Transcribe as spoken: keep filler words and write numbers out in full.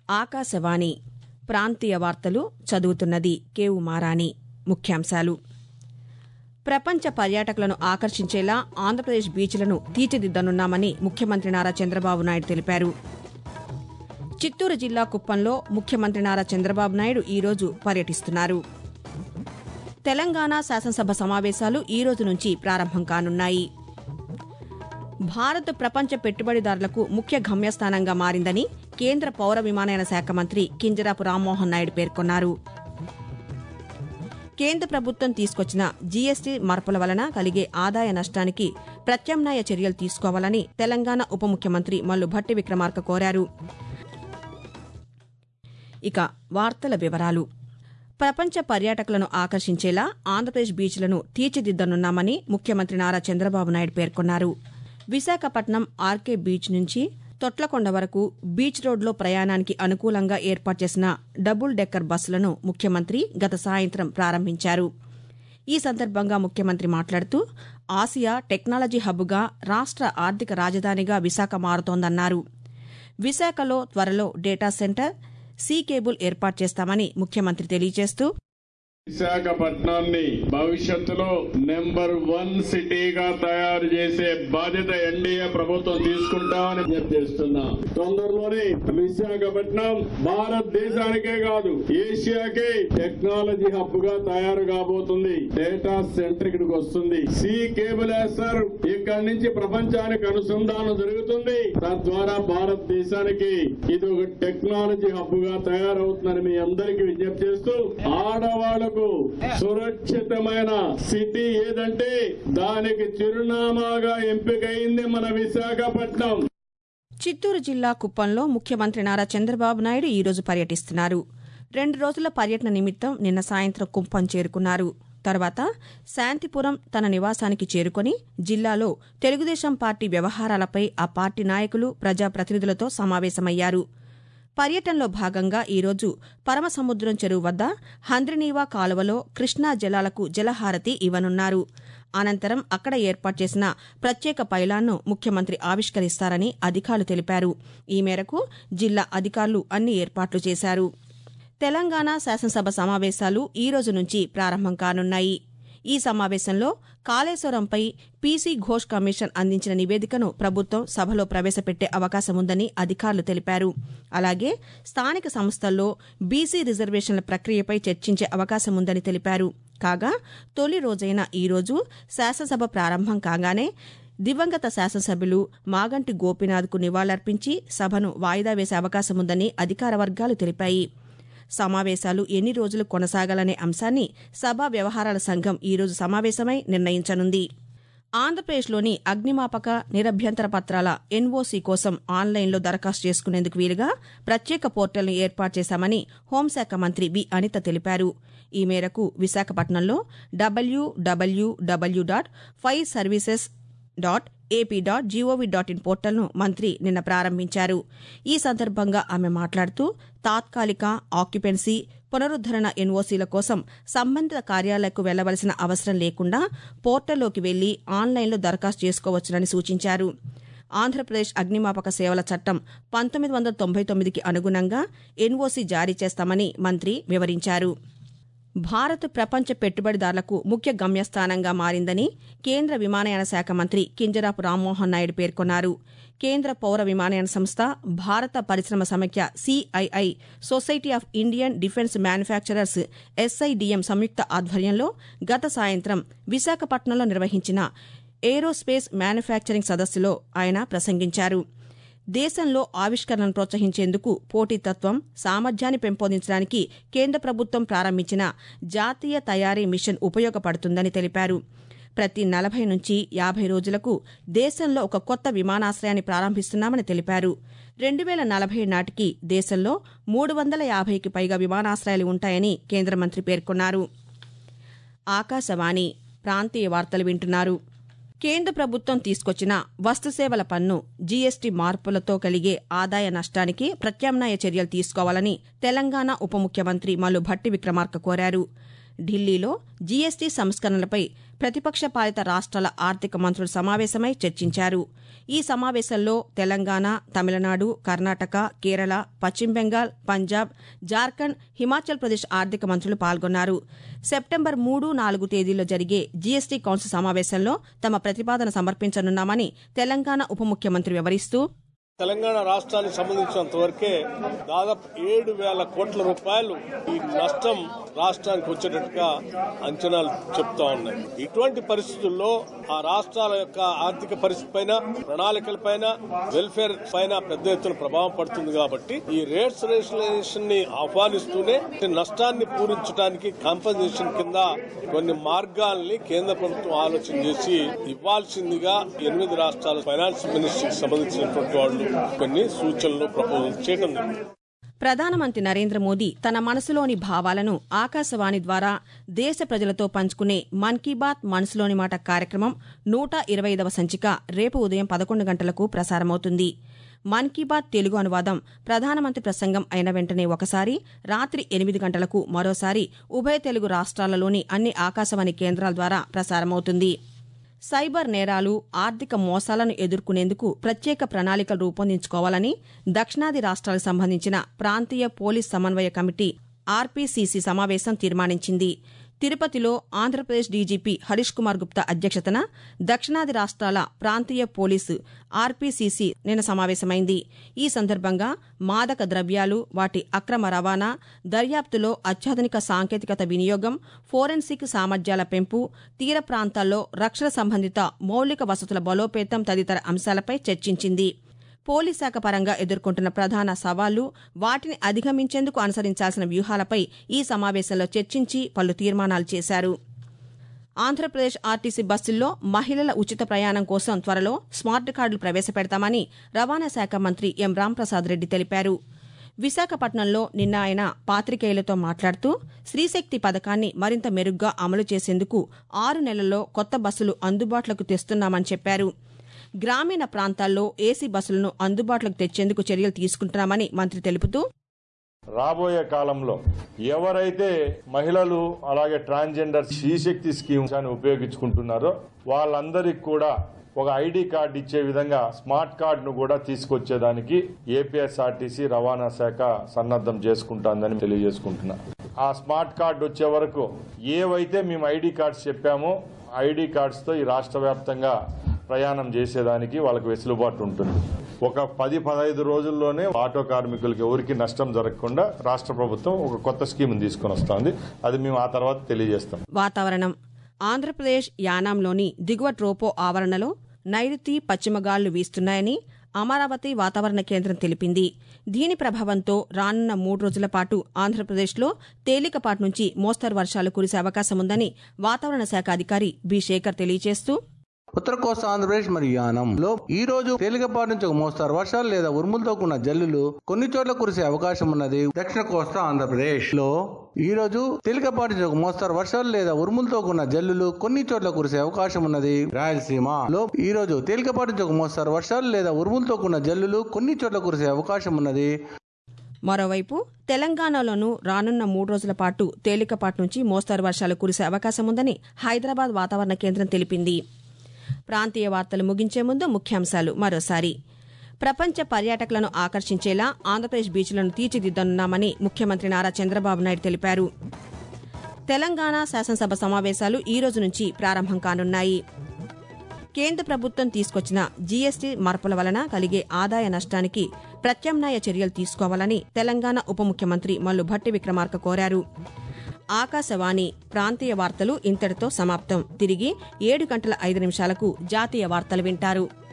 ఆకాశవాణి ప్రాంతీయ వార్తలు చదువుతున్నది కేవు మారాణి. ముఖ్యాంశాలు. ప్రపంచ పర్యాటకులను ఆకర్షించేలా ఆంధ్రప్రదేశ్ బీచ్లను తీర్చిదిద్దనున్నామని ముఖ్యమంత్రి నారా చంద్రబాబు నాయుడు తెలిపారు. చిత్తూరు జిల్లా కుప్పంలో ముఖ్యమంత్రి నారా చంద్రబాబు నాయుడు ఈరోజు పర్యటిస్తున్నారు. తెలంగాణ శాసనసభ సమావేశాలు ఈ రోజు నుంచి ప్రారంభం కానున్నాయి. భారత్ ప్రపంచ పెట్టుబడిదారులకు ముఖ్య గమ్యస్థానంగా మారిందని కేంద్ర పౌర విమానయాన శాఖ మంత్రి కింజరాపు రామ్మోహన్ నాయుడు పేర్కొన్నారు. కేంద్ర ప్రభుత్వం తీసుకొచ్చిన జీఎస్టీ మార్పుల వలన కలిగే ఆదాయ నష్టానికి ప్రత్యామ్నాయ చర్యలు తీసుకోవాలని తెలంగాణ ఉప ముఖ్యమంత్రి మల్లు భట్టి విక్రమార్క కోరారు. ఇక వార్తల వివరాలు. ప్రపంచ పర్యాటకులను ఆకర్షించేలా ఆంధ్రప్రదేశ్ బీచ్లను తీర్చిదిద్దనున్నామని ముఖ్యమంత్రి నారా చంద్రబాబు నాయుడు పేర్కొన్నారు. విశాఖపట్నం ఆర్కే బీచ్ నుంచి తొట్లకొండ వరకు బీచ్ రోడ్లో ప్రయాణానికి అనుకూలంగా ఏర్పాటు చేసిన డబుల్ డెక్కర్ బస్సులను ముఖ్యమంత్రి గత సాయంత్రం ప్రారంభించారు. ఈ సందర్భంగా ముఖ్యమంత్రి మాట్లాడుతూ ఆసియా టెక్నాలజీ హబ్గా రాష్ట ఆర్థిక రాజధానిగా విశాఖ మారుతోందన్నారు. విశాఖలో త్వరలో డేటా సెంటర్, సీ కేబుల్ ఏర్పాటు చేస్తామని ముఖ్యమంత్రి తెలియజేస్తూ విశాఖపట్నాన్ని భవిష్యత్తులో నెంబర్ వన్ సిటీగా తయారు చేసే బాధ్యత ఎన్డీఏ ప్రభుత్వం తీసుకుంటామని చెప్తున్నా. తొందరలోనే విశాఖపట్నం భారతదేశానికే కాదు ఏషియాకే టెక్నాలజీ హబ్ గా తయారు కాబోతుంది. డేటా సెంటర్ ఇక్కడికి వస్తుంది. సీ కేబుల్ వేస్తారు. ఇక్కడి నుంచి ప్రపంచానికి అనుసంధానం జరుగుతుంది. తద్వారా భారతదేశానికి ఇది ఒక టెక్నాలజీ హబ్ గా తయారవుతుందని మీ అందరికీ విజ్ఞప్తి చేస్తూ ఆడవాళ్లకు సురక్షితమైన సిటీ ఏదంటే దానికి చిరునామాగా ఎంపికైంది మన విశాఖపట్నం. చిత్తూరు జిల్లా కుప్పంలో ముఖ్యమంత్రి నారా చంద్రబాబు నాయుడు ఈరోజు పర్యటిస్తున్నారు. రెండు రోజుల పర్యటన నిమిత్తం నిన్న సాయంత్రం కుప్పం చేరుకున్నారు. తర్వాత శాంతిపురం తన నివాసానికి చేరుకుని జిల్లాలో తెలుగుదేశం పార్టీ వ్యవహారాలపై ఆ పార్టీ నాయకులు, ప్రజాప్రతినిధులతో సమావేశమయ్యారు. పర్యటనలో భాగంగా ఈరోజు పరమసముద్రం చెరువు వద్ద హంద్రినీవా కాలువలో కృష్ణా జలాలకు జలహారతి ఇవ్వనున్నారు. అనంతరం అక్కడ ఏర్పాటు చేసిన ప్రత్యేక పైలాన్ను ముఖ్యమంత్రి ఆవిష్కరిస్తారని అధికారులు తెలిపారు. ఈ మేరకు జిల్లా అధికారులు అన్ని ఏర్పాట్లు చేశారు. తెలంగాణ శాసనసభ సమావేశాలు ఈ రోజు నుంచి ప్రారంభం కానున్నాయి. ఈ సమావేశంలో కాళేశ్వరంపై పీసీ ఘోష్ కమిషన్ అందించిన నివేదికను ప్రభుత్వం సభలో ప్రవేశపెట్టే అవకాశముందని అధికారులు తెలిపారు. అలాగే స్థానిక సంస్థల్లో బీసీ రిజర్వేషన్ల ప్రక్రియపై చర్చించే అవకాశముందని తెలిపారు. కాగా తొలి రోజైన ఈ రోజు శాసనసభ ప్రారంభం కాగానే దివంగత శాసనసభ్యులు మాగంటి గోపీనాథ్కు నివాళులర్పించి సభను వాయిదా వేసే అవకాశముందని అధికార వర్గాలు తెలిపాయి. సమావేశాలు ఎన్ని రోజులు కొనసాగాలనే అంశాన్ని సభా వ్యవహారాల సంఘం ఈరోజు సమావేశమై నిర్ణయించనుంది. ఆంధ్రప్రదేశ్లోని అగ్నిమాపక నిరభ్యంతర పత్రాల ఎన్ఓసీ కోసం ఆన్లైన్లో దరఖాస్తు చేసుకునేందుకు వీలుగా ప్రత్యేక పోర్టల్ను ఏర్పాటు చేశామని హోంశాఖ మంత్రి బి అనిత తెలిపారు. ఈ మేరకు విశాఖపట్నంలో W W W dot fire services dot AP dot G O V dot in పోర్టల్ను మంత్రి నిన్న ప్రారంభించారు. ఈ సందర్భంగా ఆమె మాట్లాడుతూ తాత్కాలిక, ఆక్యుపెన్సీ, పునరుద్దరణ ఎన్ఓసీల కోసం సంబంధిత కార్యాలయాలకు వెళ్లవలసిన అవసరం లేకుండా పోర్టల్లోకి వెళ్లి ఆన్లైన్లో దరఖాస్తు చేసుకోవచ్చునని సూచించారు. ఆంధ్రప్రదేశ్ అగ్నిమాపక సేవల చట్టం పంతొమ్మిది వందల తొంభై తొమ్మిదికి అనుగుణంగా ఎన్ఓసీ జారీ చేస్తామని మంత్రి వివరించారు. భారత్ ప్రపంచ పెట్టుబడిదారులకు ముఖ్య గమ్యస్థానంగా మారిందని కేంద్ర విమానయాన శాఖ మంత్రి కింజరాపు రామ్మోహన్ నాయుడు పేర్కొన్నారు. కేంద్ర పౌర విమానయాన సంస్థ, భారత పరిశ్రమ సమైక్య CII, society of Indian defence manufacturers SIDM సంయుక్త ఆధ్వర్యంలో గత సాయంత్రం విశాఖపట్నంలో నిర్వహించిన ఏరోస్పేస్ మ్యానుఫ్యాక్చరింగ్ సదస్సులో ఆయన ప్రసంగించారు. దేశంలో ఆవిష్కరణను ప్రోత్సహించేందుకు పోటీతత్వం, సామర్థ్యాన్ని పెంపొందించడానికి కేంద్ర ప్రభుత్వం ప్రారంభించిన జాతీయ తయారీ మిషన్ ఉపయోగపడుతుందని తెలిపారు. ప్రతి నలభై నుంచి యాభై రోజులకు దేశంలో ఒక కొత్త విమానాశ్రయాన్ని ప్రారంభిస్తున్నామని తెలిపారు. రెండు వేల నలభై నాటికి దేశంలో మూడు వందల యాభైకి పైగా విమానాశ్రయాలు ఉంటాయని కేంద్ర మంత్రి పేర్కొన్నారు. ఆకాశవాణి ప్రాంతీయ వార్తలు వింటున్నారు. కేంద్ర ప్రభుత్వం తీసుకొచ్చిన వస్తుసేవల పన్ను జీఎస్టీ మార్పులతో కలిగే ఆదాయ నష్టానికి ప్రత్యామ్నాయ చర్యలు తీసుకోవాలని తెలంగాణ ఉప ముఖ్యమంత్రి మల్లు భట్టి విక్రమార్క కోరారు. ఢిల్లీలో జీఎస్టీ సంస్కరణలపై ప్రతిపక్ష పాలిత రాష్ట్రాల ఆర్థిక మంత్రుల సమావేశమై చర్చించారు. ఈ సమావేశంలో తెలంగాణ, తమిళనాడు, కర్ణాటక, కేరళ, పశ్చిమ బెంగాల్, పంజాబ్, జార్ఖండ్, హిమాచల్ ప్రదేశ్ ఆర్థిక మంత్రులు పాల్గొన్నారు. సెప్టెంబర్ మూడు, నాలుగు తేదీల్లో జరిగే జీఎస్టీ కౌన్సిల్ సమావేశంలో తమ ప్రతిపాదన సమర్పించనున్నామని తెలంగాణ ఉప ముఖ్యమంత్రి వివరిస్తూ, తెలంగాణ రాష్ట్రానికి సంబంధించినంత వరకే దాదాపు ఏడు వేల కోట్ల రూపాయలు ఈ నష్టం రాష్ట్రానికి వచ్చేటట్టుగా అంచనాలు చెప్తా ఉన్నాయి. ఇటువంటి పరిస్థితుల్లో ఆ రాష్ట్రాల యొక్క ఆర్థిక పరిస్థితి పైన, ప్రణాళికల పైన, వెల్ఫేర్ పైన పెద్ద ఎత్తున ప్రభావం పడుతుంది. కాబట్టి ఈ రేట్స్ రేషనలైజేషన్ ని ఆహ్వానిస్తూనే నష్టాన్ని పూరించడానికి కాంపన్సేషన్ కింద కొన్ని మార్గాల్ని కేంద్ర ప్రభుత్వం ఆలోచన చేసి ఇవ్వాల్సిందిగా ఎనిమిది రాష్ట్రాల ఫైనాన్స్ మినిస్ట్రీకి సంబంధించినటువంటి వాళ్ళు కొన్ని సూచనలు ప్రపోజల్ చేయడం జరిగింది. ప్రధానమంత్రి నరేంద్ర మోదీ తన మనసులోని భావాలను ఆకాశవాణి ద్వారా దేశ ప్రజలతో పంచుకునే మన్ కీ బాత్ మనసులోని మాట కార్యక్రమం నూట ఇరవై ఐదవ సంచిక రేపు ఉదయం పదకొండు గంటలకు ప్రసారమవుతుంది. మన్ కీ బాత్ తెలుగు అనువాదం ప్రధానమంత్రి ప్రసంగం అయిన వెంటనే ఒకసారి, రాత్రి ఎనిమిది గంటలకు మరోసారి ఉభయ తెలుగు రాష్ట్రాలలోని అన్ని ఆకాశవాణి కేంద్రాల ద్వారా ప్రసారమవుతుంది. సైబర్ నేరాలు, ఆర్థిక మోసాలను ఎదుర్కొనేందుకు ప్రత్యేక ప్రణాళికలు రూపొందించుకోవాలని దక్షిణాది రాష్ట్రాలకు సంబంధించిన ప్రాంతీయ పోలీస్ సమన్వయ కమిటీ ఆర్పీసీసీ సమావేశం తీర్మానించింది. తిరుపతిలో ఆంధ్రప్రదేశ్ డీజీపీ హరీష్ కుమార్ గుప్తా అధ్యక్షతన దక్షిణాది రాష్ట్రాల ప్రాంతీయ పోలీసు ఆర్పీసీసీ నిన్న సమావేశమైంది. ఈ సందర్భంగా మాదక ద్రవ్యాలు, వాటి అక్రమ రవాణా, దర్యాప్తులో అత్యాధునిక సాంకేతికత వినియోగం, ఫోరెన్సిక్ సామర్థ్యాల పెంపు, తీర ప్రాంతాల్లో రక్షణ సంబంధిత మౌలిక వసతుల బలోపేతం తదితర అంశాలపై చర్చించింది. పోలీస్ శాఖ పరంగా ఎదుర్కొంటున్న ప్రధాన సవాళ్లు, వాటిని అధిగమించేందుకు అనుసరించాల్సిన వ్యూహాలపై ఈ సమావేశంలో చర్చించి పలు తీర్మానాలు చేశారు. ఆంధ్రప్రదేశ్ ఆర్టీసీ బస్సుల్లో మహిళల ఉచిత ప్రయాణం కోసం త్వరలో స్మార్ట్ కార్డులు ప్రవేశపెడతామని రవాణా శాఖ మంత్రి ఎం రాంప్రసాద్ రెడ్డి తెలిపారు. విశాఖపట్నంలో నిన్న ఆయన పాతికేయులతో మాట్లాడుతూ, స్త్రీశక్తి పథకాన్ని మరింత మెరుగ్గా అమలు చేసేందుకు ఆరు నెలల్లో కొత్త బస్సులు అందుబాటులోకి తెస్తున్నామని చెప్పారు. గ్రామీణ ప్రాంతాల్లో ఏసీ బస్సులను అందుబాటులోకి తెచ్చేందుకు చర్యలు తీసుకుంటున్నామని మంత్రి తెలుపుతూ, రాబోయే కాలంలో ఎవరైతే మహిళలు అలాగే ట్రాన్స్జెండర్ శ్రీశక్తి స్కీమ్స్ అని ఉపయోగించుకుంటున్నారో వాళ్ళందరికీ కూడా ఒక ఐడి కార్డు ఇచ్చే విధంగా స్మార్ట్ కార్డును కూడా తీసుకొచ్చేదానికి ఏపీఎస్ఆర్టీసీ రవాణా శాఖ సన్నద్దం చేసుకుంటుందని తెలియజేసుకుంటున్నా. ఆ స్మార్ట్ కార్డు వచ్చే వరకు ఏవైతే మేము ఐడి కార్డ్స్ చెప్పామో ఐడి కార్డ్స్తో ఈ రాష్ట్ర వ్యాప్తంగా ప్రయాణం చేసేదానికి వాళ్ళకి వెసులుబాటు ఉంటుంది. ఒక పది పదహైదు రోజుల్లోనే ఆటో కార్మికులకి ఎవరికి నష్టం జరగకుండా రాష్ట్ర ప్రభుత్వం ఒక కొత్త స్కీమ్ తీసుకొని వస్తుంది. అది మేము ఆ తర్వాత తెలియజేస్తాం. వాతావరణం. ఆంధ్రప్రదేశ్ యానాంలోని దిగువ ట్రోపో ఆవరణలో నైరుతి పశ్చిమ గాలులు వీస్తున్నాయని అమరావతి వాతావరణ కేంద్రం తెలిపింది. దీని ప్రభావంతో రానున్న మూడు రోజుల పాటు ఆంధ్రప్రదేశ్లో తేలికపాటి నుంచి మోస్తరు వర్షాలు కురిసే అవకాశం ఉందని వాతావరణ శాఖ అధికారి బి శేఖర్ తెలియజేస్తూ, ఉత్తర కోస్తా ఆంధ్రప్రదేశ్ మరియు యానంలో ఈ రోజు తేలికపాటి నుంచి ఒక మోస్తారు వర్షాలు లేదా ఉరుములతో కూడిన జల్లులు కొన్ని చోట్ల కురిసే అవకాశం ఉన్నది. దక్షిణ కోస్తా ఆంధ్రప్రదేశ్ లో ఈ రోజు తేలికపాటి నుంచి ఒక మోస్తారు వర్షాలు లేదా ఉరుములతో కూడిన జల్లులు కొన్ని చోట్ల కురిసే అవకాశం ఉన్నది. రాయలసీమలో ఈ రోజు తేలికపాటి నుంచి ఒక మోస్తారు వర్షాలు లేదా ఉరుములతో కూడిన జల్లులు కొన్ని చోట్ల కురిసే అవకాశం ఉన్నది. మరోవైపు తెలంగాణలోనూ రానున్న మూడు రోజుల పాటు తేలికపాటి నుంచి మోస్తరు వర్షాలు కురిసే అవకాశం ఉందని హైదరాబాద్ వాతావరణ కేంద్రం తెలిపింది. ప్రాంతీయ వార్తలు ముగించే ముందు ముఖ్యాంశాలు మరోసారి. ప్రపంచ పర్యాటకులను ఆకర్షించేలా ఆంధ్రప్రదేశ్ బీచ్లను తీర్చిదిద్దనున్నామని ముఖ్యమంత్రి నారా చంద్రబాబు నాయుడు తెలిపారు. తెలంగాణ శాసనసభ సమావేశాలు ఈ రోజు నుంచి ప్రారంభం కానున్నాయి. కేంద్ర ప్రభుత్వం తీసుకొచ్చిన జీఎస్టీ మార్పుల వలన కలిగే ఆదాయ నష్టానికి ప్రత్యామ్నాయ చర్యలు తీసుకోవాలని తెలంగాణ ఉప ముఖ్యమంత్రి మల్లు భట్టి విక్రమార్క కోరారు. ఆకాశవాణి ప్రాంతీయ వార్తలు ఇంతటితో సమాప్తం. తిరిగి ఏడు గంటల ఐదు నిమిషాలకు జాతీయ వార్తలు వింటారు.